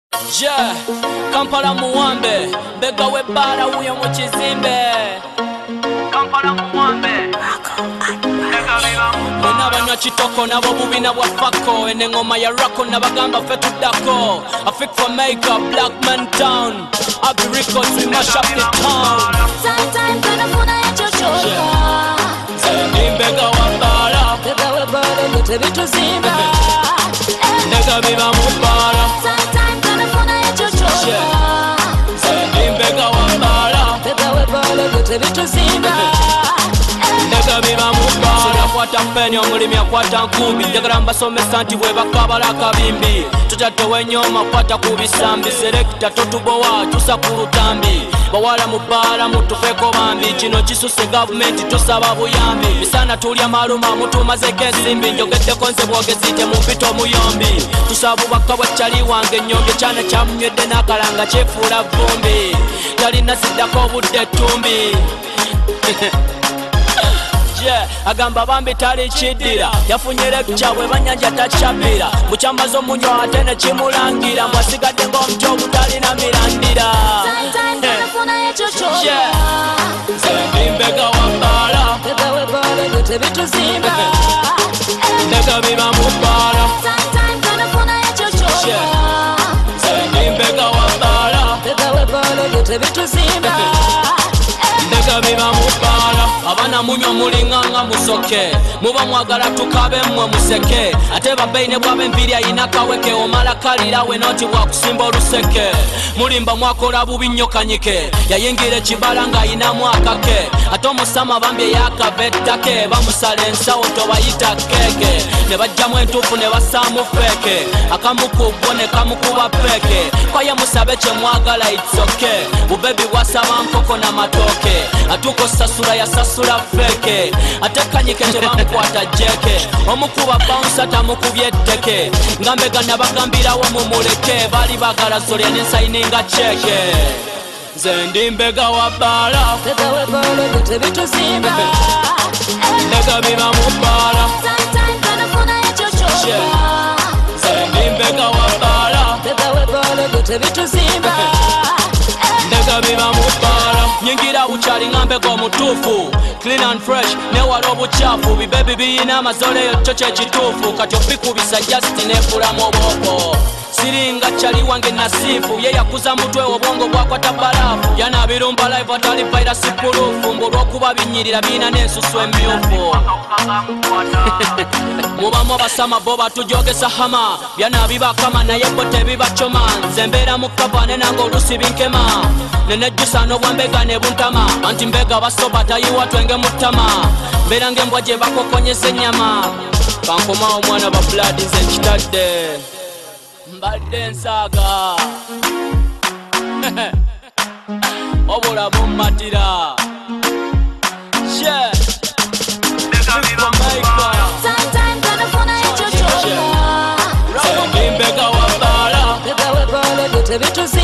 Yeah, Kampala muwambe, mbega webala uyo mu kizimbe. Kampala muwambe, bonna banywa kitoko nabo bubi na bwafako. Ene ngoma ya rako nabagamba ffe tuddako. I fix for makeup, black man town. Abbey Records, we mash up the town. Sometimes tunafuna yachochoka. Zendi mbega wabala, Mbega webala nyote bituzimba. nega biba mubala. Sometimes tunafuna yachochoka. Zendi mbega wabala, Mbega webala nyote bituzimba. nega biba mubala. Akwata mpeni omulimi akwata nkumbi. Njagala mbasomesa nti bwe bakabala akabimbi. Tutatte wenyoma kwata ku bisambi. Selekta totubowa tusa ku lutambi. Bawala mu bbala mutufeko bambi. Kino kisuse gavumenti tusaba buyambi. Bisana tulya maluma mutumazeko ensimbi. Njogeddeko nze bwogezi temumpita omuyombi. Tusaba bubaka bwakyali wange ennyombi. Ekyana kyamunywedde n'akalanga kyefuula vumbi. Talina siddako obudde ttumbi. Yeah, agamba bambi tali kiddira. Yafunye lecture bwe banyanja takyabira. Bukyamaze omunywa ate ne kimulangira. Mwasigadde ng'omuti ogutalina mirandira. Sometimes tunafuna yachochoka. Yeah, Zendi mbega wabala, Mbega webala nyote bituzimba. nega biba mubala. Sometimes tunafuna yachochoka. Zendi mbega wabala, Mbega webala nyote bituzimba. nega biba mubala. Abana munywa mulinganga musoke. Muba mwagala tukabe mmwe museke. Ate babeyi ne bwaba enviiri ayina kaweke. Omala kalira we noti bwakusimba oluseke. Mulimba mwakola bubi nnyo kanyike. Yayingira ekibala ng'ayinamu akake. Ate omusama bambi yakava ettake. Bamusala ensawo tobayita keeke. Ne bajjamu entuufu ne bassaamu feeke. Akamu ku bo ne kamukuba peeke. Kwaye musabe kye mwagala it's okay. Bubebi bwasaba nkoko na matooke. Atuuka osasula yasasula feeke. Ate kanyike tebamukwata jeke. Omukuba bounce tamukubye etteke. Nga mbega nabagambirawo mumuleke. Bali bagala zolya nensayininga cheke. Zendi mbega wabala, Mbega webala nyote bituzimba. nega biba mubala. Sometimes tunafuna yachochoka. Zendi mbega wabala, Mbega webala nyote bituzimba. nega biba mubala. Nyingira bukyali ngambega omutuufu. Clean and fresh, newala obucaafu. Bibebi biyina amazoleyo kyo kyekituufu. Kati obikubisa just nefulamu obwoko. Siringa kyali wange nasifu. Ye yakuza mutwe obwongo bwakwata balafu. Yanabirumba live atali virus proof. Mbulwokuba binyirira biyina n'ensusu emyufu. Mubamu abasama bo batujogesa hama. Byanabibakama naye bo tebibacoma. Nze mbeera mu kavane nange olusi binkema. Nenejjusa n'obwambega ne buntama. Anti mbega basoba tayiwa twenge mutama. Mbeera ng'embwa gye bakokonyesa ennyama. Kankomawo omwana ba blood nze nkitadde. Mbadde nsaaga obula mummatira. Yeah, Sometimes tunafuna yachochoka. Zendi mbega wabala, Mbega webala nyote bituzimba.